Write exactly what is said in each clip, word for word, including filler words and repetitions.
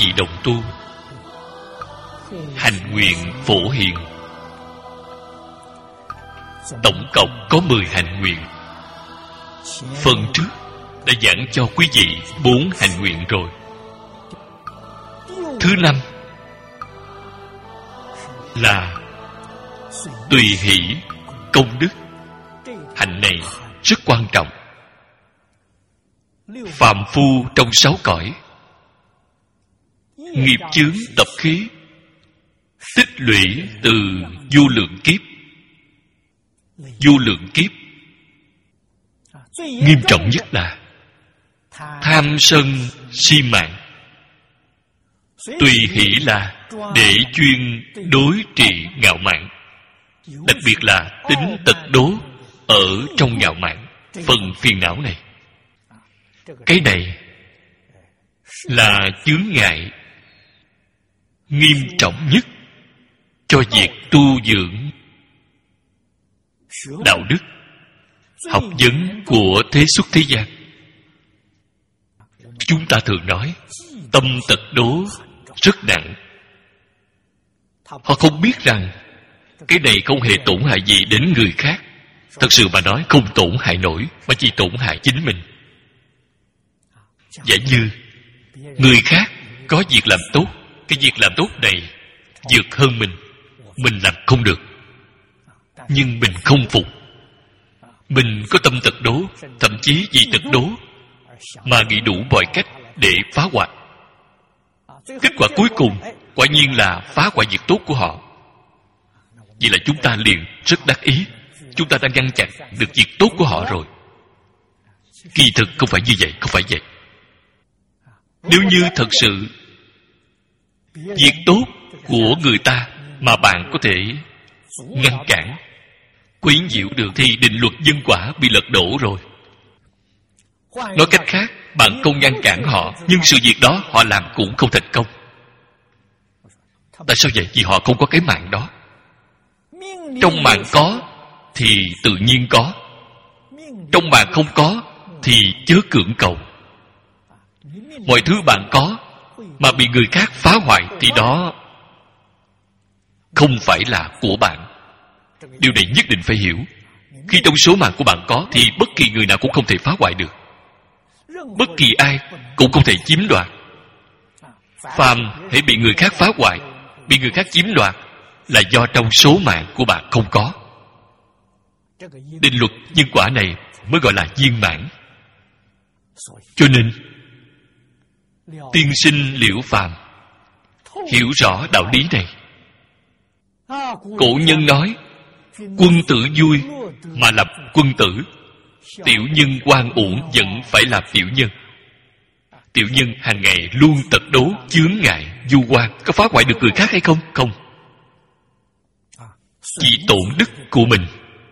vị đồng tu hành nguyện phổ hiền. Tổng cộng có mười hành nguyện. Phần trước đã giảng cho quý vị bốn hành nguyện rồi. Thứ năm là tùy hỷ công đức. Hạnh này rất quan trọng. Phàm phu trong sáu cõi, nghiệp chướng tập khí tích lũy từ vô lượng kiếp. Vô lượng kiếp nghiêm trọng nhất là tham sân si mạng. Tùy hỷ là để chuyên đối trị ngạo mạn, đặc biệt là tính tật đố ở trong ngạo mạn, phần phiền não này. Cái này là chướng ngại nghiêm trọng nhất cho việc tu dưỡng đạo đức, học vấn của thế xuất thế gian. Chúng ta thường nói tâm tật đố rất nặng. Họ không biết rằng cái này không hề tổn hại gì đến người khác. Thật sự mà nói không tổn hại nổi, mà chỉ tổn hại chính mình. Giả như người khác có việc làm tốt, cái việc làm tốt này vượt hơn mình, mình làm không được, nhưng mình không phục. Mình có tâm tật đố, thậm chí vì tật đố mà nghĩ đủ mọi cách để phá hoại. Kết quả cuối cùng quả nhiên là phá hoại việc tốt của họ. Vậy là chúng ta liền rất đắc ý, chúng ta đã ngăn chặn được việc tốt của họ rồi. Kỳ thực không phải như vậy, không phải vậy. Nếu như thật sự việc tốt của người ta mà bạn có thể ngăn cản, quấy nhiễu được, thì định luật nhân quả bị lật đổ rồi. Nói cách khác, bạn không ngăn cản họ, nhưng sự việc đó họ làm cũng không thành công. Tại sao vậy? Vì họ không có cái mạng đó. Trong mạng có thì tự nhiên có, trong mạng không có thì chớ cưỡng cầu. Mọi thứ bạn có mà bị người khác phá hoại thì đó không phải là của bạn. Điều này nhất định phải hiểu. Khi trong số mạng của bạn có thì bất kỳ người nào cũng không thể phá hoại được, bất kỳ ai cũng không thể chiếm đoạt. Phàm hãy bị người khác phá hoại, bị người khác chiếm đoạt, là do trong số mạng của bạn không có. Định luật nhân quả này mới gọi là viên mãn. Cho nên tiên sinh Liễu Phàm hiểu rõ đạo lý này. Cổ nhân nói quân tử vui mà làm quân tử, tiểu nhân oan uổng vẫn phải làm tiểu nhân. Tiểu nhân hàng ngày luôn tật đố, chướng ngại, du quan, có phá hoại được người khác hay không? Không. Chỉ tổn đức của mình,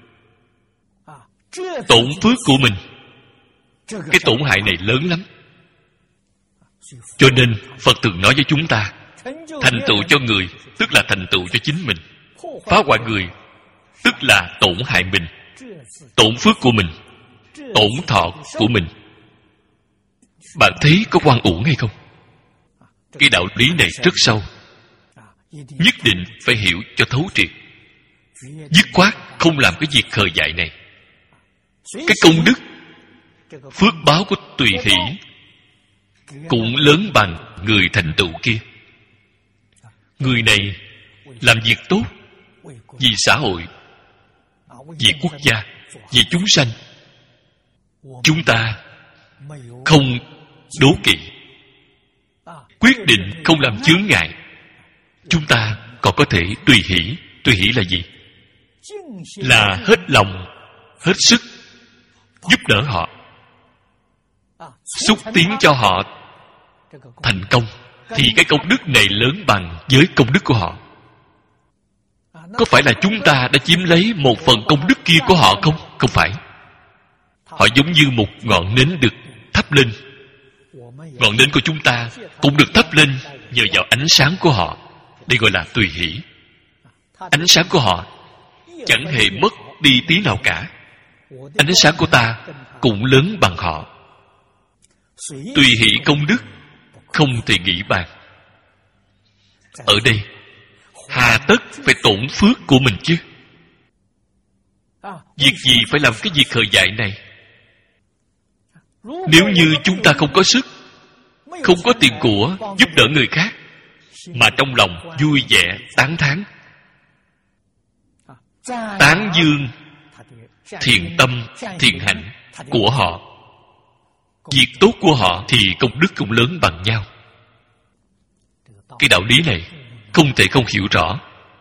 tổn phước của mình. Cái tổn hại này lớn lắm. Cho nên Phật thường nói với chúng ta, thành tựu cho người tức là thành tựu cho chính mình, phá hoại người tức là tổn hại mình, tổn phước của mình, tổn thọ của mình. Bạn thấy có oan uổng hay không? Cái đạo lý này rất sâu, nhất định phải hiểu cho thấu triệt. Dứt khoát không làm cái việc khờ dại này. Cái công đức, phước báo của tùy hỷ cũng lớn bằng người thành tựu kia. Người này làm việc tốt vì xã hội, vì quốc gia, vì chúng sanh. Chúng ta không đố kỵ, quyết định không làm chướng ngại. Chúng ta còn có thể tùy hỷ. Tùy hỷ là gì? Là hết lòng, hết sức giúp đỡ họ, xúc tiến cho họ thành công. Thì cái công đức này lớn bằng với công đức của họ. Có phải là chúng ta đã chiếm lấy một phần công đức kia của họ không? Không phải. Họ giống như một ngọn nến được thắp lên. Ngọn nến của chúng ta cũng được thắp lên nhờ vào ánh sáng của họ. Đây gọi là tùy hỷ. Ánh sáng của họ chẳng hề mất đi tí nào cả. Ánh sáng của ta cũng lớn bằng họ. Tùy hỷ công đức không thể nghĩ bàn. Ở đây hà tất phải tổn phước của mình chứ? Việc gì phải làm cái việc khờ dại này? Nếu như chúng ta không có sức, không có tiền của giúp đỡ người khác, mà trong lòng vui vẻ tán thán, tán dương thiện tâm thiện hạnh của họ, việc tốt của họ, thì công đức cũng lớn bằng nhau. Cái đạo lý này không thể không hiểu rõ.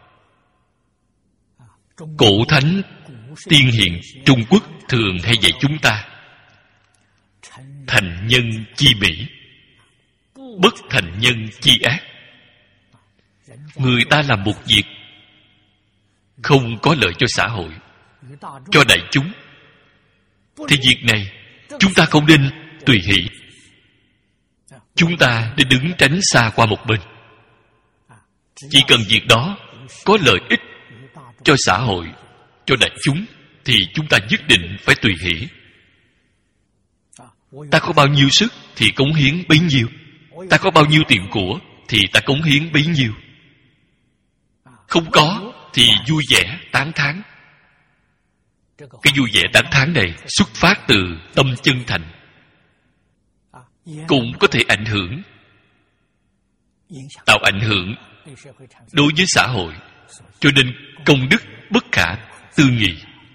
Cổ thánh tiên hiền Trung Quốc thường hay dạy chúng ta: thành nhân chi mỹ, bất thành nhân chi ác. Người ta làm một việc không có lợi cho xã hội, cho đại chúng, thì việc này chúng ta không nên tùy hỷ. Chúng ta nên đứng tránh xa qua một bên. Chỉ cần việc đó có lợi ích cho xã hội, cho đại chúng, thì chúng ta nhất định phải tùy hỷ. Ta có bao nhiêu sức thì cống hiến bấy nhiêu. Ta có bao nhiêu tiền của thì ta cống hiến bấy nhiêu. Không có thì vui vẻ tán thán. Cái vui vẻ tán thán này xuất phát từ tâm chân thành, cũng có thể ảnh hưởng, tạo ảnh hưởng đối với xã hội. Cho nên công đức bất khả tư nghị.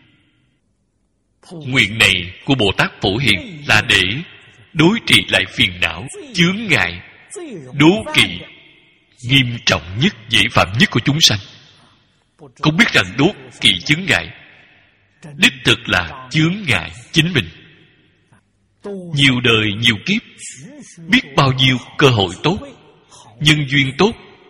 Nguyện này của Bồ Tát Phổ Hiền là để đối trị lại phiền não, chướng ngại, đố kỵ nghiêm trọng nhất, dễ phạm nhất của chúng sanh. Không biết rằng đố kỵ chướng ngại đích thực là chướng ngại chính mình. Nhiều đời nhiều kiếp, biết bao nhiêu cơ hội tốt, nhân duyên tốt,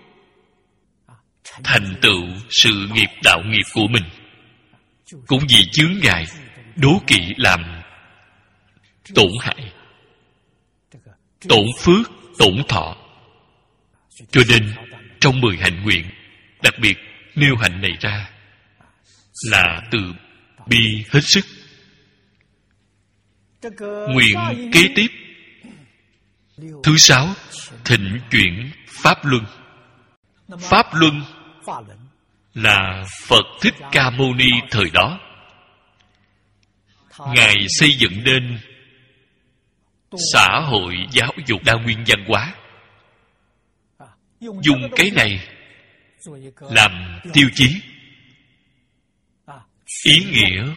thành tựu sự nghiệp đạo nghiệp của mình, cũng vì chướng ngại đố kỵ làm tổn hại, tổn phước, tổn thọ. Cho nên trong mười hạnh nguyện, đặc biệt nêu hạnh này ra là từ bi hết sức. Nguyện kế tiếp thứ sáu: thịnh chuyển pháp luân. Pháp luân là Phật Thích Ca Mâu Ni thời đó Ngài xây dựng nên xã hội giáo dục đa nguyên văn hóa, dùng cái này làm tiêu chí. Ý nghĩa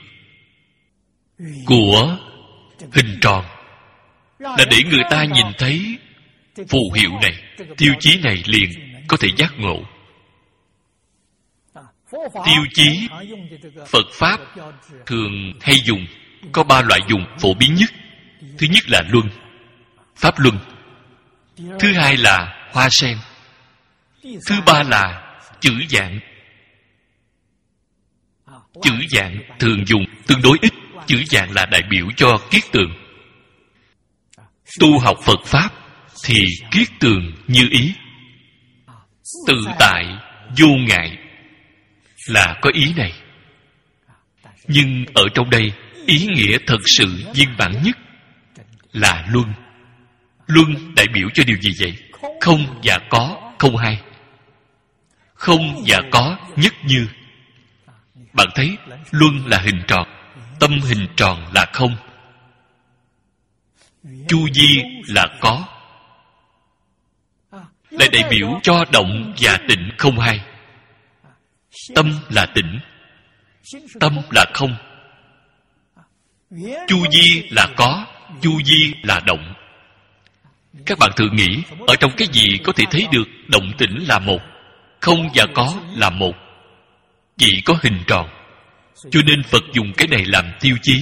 của hình tròn là để người ta nhìn thấy phù hiệu này, tiêu chí này liền có thể giác ngộ. Tiêu chí Phật Pháp thường hay dùng có ba loại dùng phổ biến nhất. Thứ nhất là luân, pháp luân. Thứ hai là hoa sen. Thứ ba là chữ dạng. Chữ dạng thường dùng tương đối ít. Chữ dạng là đại biểu cho kiết tường. Tu học Phật Pháp thì kiết tường như ý, tự tại vô ngại, là có ý này. Nhưng ở trong đây, ý nghĩa thật sự viên mãn nhất là luân. Luân đại biểu cho điều gì vậy? Không và có, không hai. Không và có nhất như. Bạn thấy luân là hình tròn, tâm hình tròn là không, chu vi là có, lại đại biểu cho động và tịnh không hai. Tâm là tịnh, tâm là không, chu vi là có, chu vi là động. Các bạn thử nghĩ, ở trong cái gì có thể thấy được động tĩnh là một, không và có là một, chỉ có hình tròn. Cho nên Phật dùng cái này làm tiêu chí.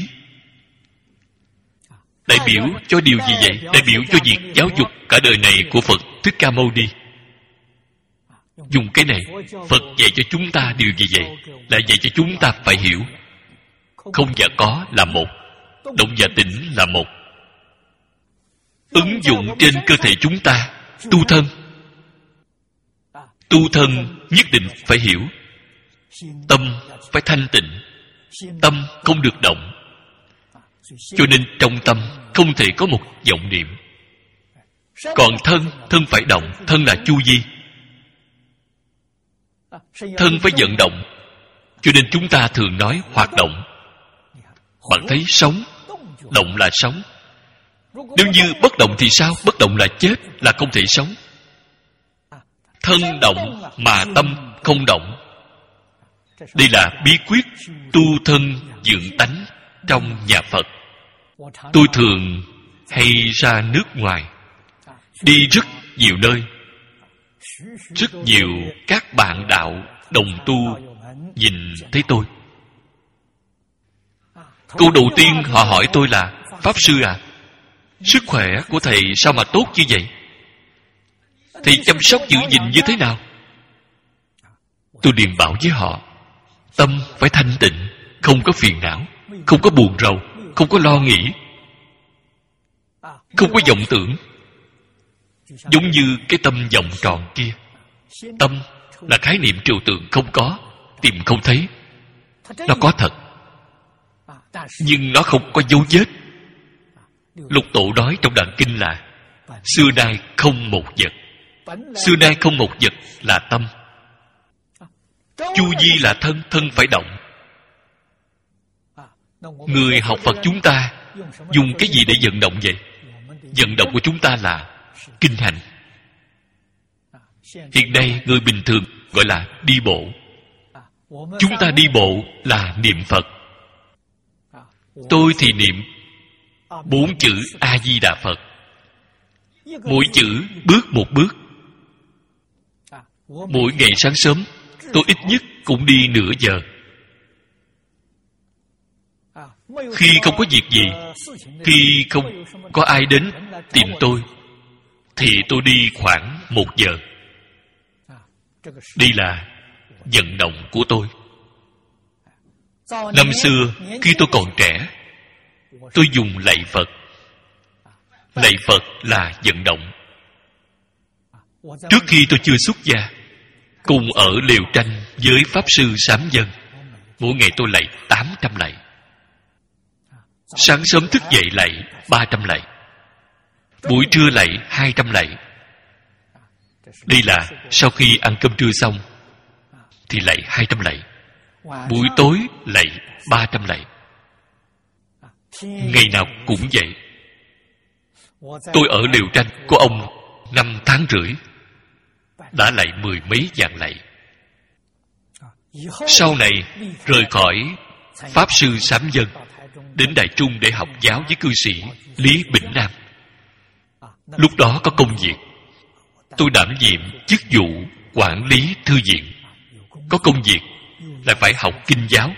Đại biểu cho điều gì vậy? Đại biểu cho việc giáo dục cả đời này của Phật Thích Ca Mâu Ni. Dùng cái này, Phật dạy cho chúng ta điều gì vậy? Là dạy cho chúng ta phải hiểu không và có là một, động và tĩnh là một. Ứng dụng trên cơ thể chúng ta. Tu thân, tu thân nhất định phải hiểu. Tâm phải thanh tịnh, tâm không được động. Cho nên trong tâm không thể có một vọng niệm. Còn thân, thân phải động. Thân là chu vi. Thân phải vận động. Cho nên chúng ta thường nói hoạt động. Bạn thấy sống, động là sống. Nếu như bất động thì sao? Bất động là chết, là không thể sống. Thân động mà tâm không động. Đây là bí quyết tu thân dưỡng tánh trong nhà Phật. Tôi thường hay ra nước ngoài, đi rất nhiều nơi. Rất nhiều các bạn đạo đồng tu nhìn thấy tôi. Câu đầu tiên họ hỏi tôi là: Pháp Sư à, sức khỏe của thầy sao mà tốt như vậy? Thầy chăm sóc giữ gìn như thế nào? Tôi liền bảo với họ: tâm phải thanh tịnh, không có phiền não, không có buồn rầu, không có lo nghĩ, không có vọng tưởng. Giống như cái tâm vòng tròn kia. Tâm là khái niệm trừu tượng không có, tìm không thấy. Nó có thật, nhưng nó không có dấu vết. Lục Tổ nói trong Đàn Kinh là: xưa nay không một vật. Xưa nay không một vật là tâm. Chu vi là thân, thân phải động. Người học Phật chúng ta dùng cái gì để vận động vậy? Vận động của chúng ta là kinh hành. Hiện nay người bình thường gọi là đi bộ. Chúng ta đi bộ là niệm Phật. Tôi thì niệm bốn chữ A Di Đà Phật. Mỗi chữ bước một bước. Mỗi ngày sáng sớm tôi ít nhất cũng đi nửa giờ. Khi không có việc gì, khi không có ai đến tìm tôi, thì tôi đi khoảng một giờ. Đây là vận động của tôi. Năm xưa khi tôi còn trẻ, tôi dùng lạy Phật. Lạy Phật là vận động. Trước khi tôi chưa xuất gia, cùng ở Liều Tranh với Pháp Sư Sám Dân, mỗi ngày tôi lạy tám trăm lạy. Sáng sớm thức dậy lạy ba trăm lạy. Buổi trưa lạy hai trăm lạy. Đây là sau khi ăn cơm trưa xong thì lạy hai trăm lạy. Buổi tối lạy ba trăm lạy. Ngày nào cũng vậy. Tôi ở Liều Tranh của ông năm tháng rưỡi, đã lạy mười mấy vạn lạy. Sau này rời khỏi Pháp Sư Sám Dân, đến Đại Trung để học giáo với cư sĩ Lý Bỉnh Nam. Lúc đó có công việc, tôi đảm nhiệm chức vụ quản lý thư viện. Có công việc lại phải học kinh giáo,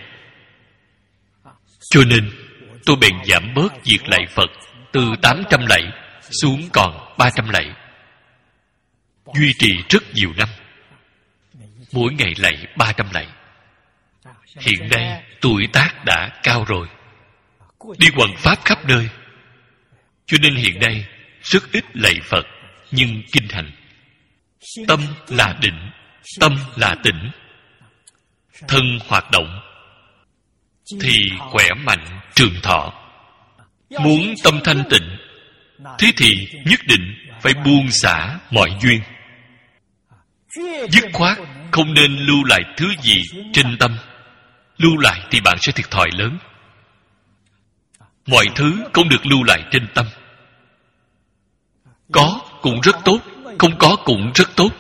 cho nên tôi bèn giảm bớt việc lạy Phật từ tám trăm lạy xuống còn ba trăm lạy. Duy trì rất nhiều năm, mỗi ngày lạy ba trăm lạy. Hiện nay tuổi tác đã cao rồi, đi hoằng pháp khắp nơi, cho nên hiện nay rất ít lạy Phật, nhưng kinh hành. Tâm là định, tâm là tĩnh. Thân hoạt động thì khỏe mạnh trường thọ. Muốn tâm thanh tịnh, thế thì nhất định phải buông xả mọi duyên. Dứt khoát không nên lưu lại thứ gì trên tâm. Lưu lại thì bạn sẽ thiệt thòi lớn. Mọi thứ không được lưu lại trên tâm. Có cũng rất tốt, không có cũng rất tốt.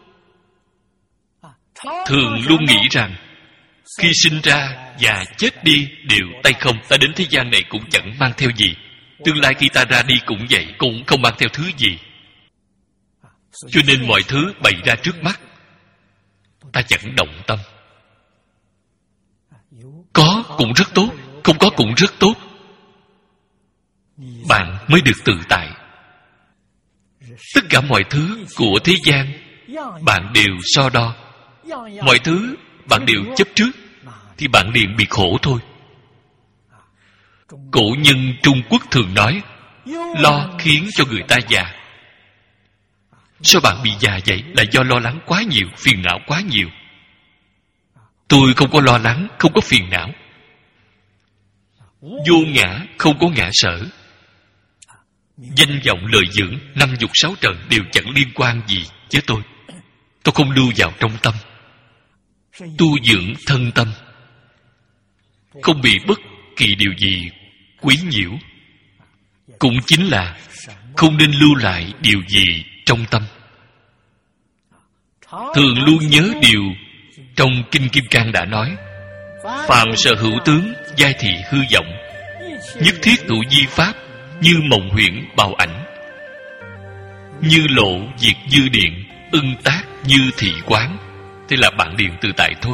Thường luôn nghĩ rằng khi sinh ra và chết đi đều tay không. Ta đến thế gian này cũng chẳng mang theo gì. Tương lai khi ta ra đi cũng vậy, cũng không mang theo thứ gì. Cho nên mọi thứ bày ra trước mắt, ta chẳng động tâm. Có cũng rất tốt, không có cũng rất tốt. Bạn mới được tự tại. Tất cả mọi thứ của thế gian bạn đều so đo, mọi thứ bạn đều chấp trước, thì bạn liền bị khổ thôi. Cổ nhân Trung Quốc thường nói, lo khiến cho người ta già. Sao bạn bị già vậy? Là do lo lắng quá nhiều, phiền não quá nhiều. Tôi không có lo lắng, không có phiền não. Vô ngã, không có ngã sở. Danh vọng lời dưỡng, năm dục sáu trần đều chẳng liên quan gì với tôi. Tôi không lưu vào trong tâm. tu dưỡng thân tâm, không bị bất kỳ điều gì quấy nhiễu, cũng chính là không nên lưu lại điều gì trong tâm. Thường luôn nhớ điều trong Kinh Kim Cang đã nói: phàm sở hữu tướng, giai thị hư vọng, nhất thiết hữu di pháp, như mộng huyễn bào ảnh, như lộ diệt dư điện, ưng tác như thị quán. Thế là bạn liền tự tại thôi,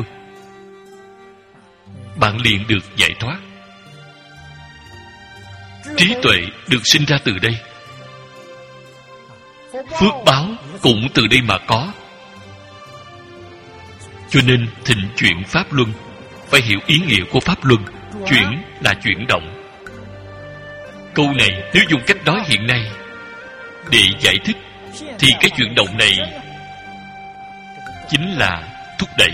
bạn liền được giải thoát. Trí tuệ được sinh ra từ đây, phước báo cũng từ đây mà có. Cho nên thịnh chuyển pháp luân, phải hiểu ý nghĩa của pháp luân. Chuyển là chuyển động. Câu này nếu dùng cách nói hiện nay để giải thích, thì cái chuyển động này chính là thúc đẩy.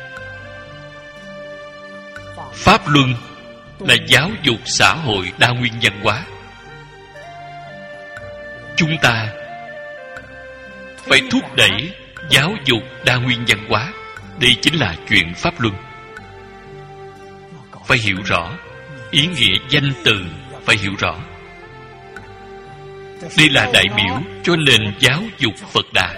Pháp luân là giáo dục xã hội đa nguyên văn hóa. Chúng ta phải thúc đẩy giáo dục đa nguyên văn hóa. Đây chính là chuyện pháp luân. Phải hiểu rõ ý nghĩa danh từ, phải hiểu rõ. Đây là đại biểu cho nền giáo dục Phật Đà.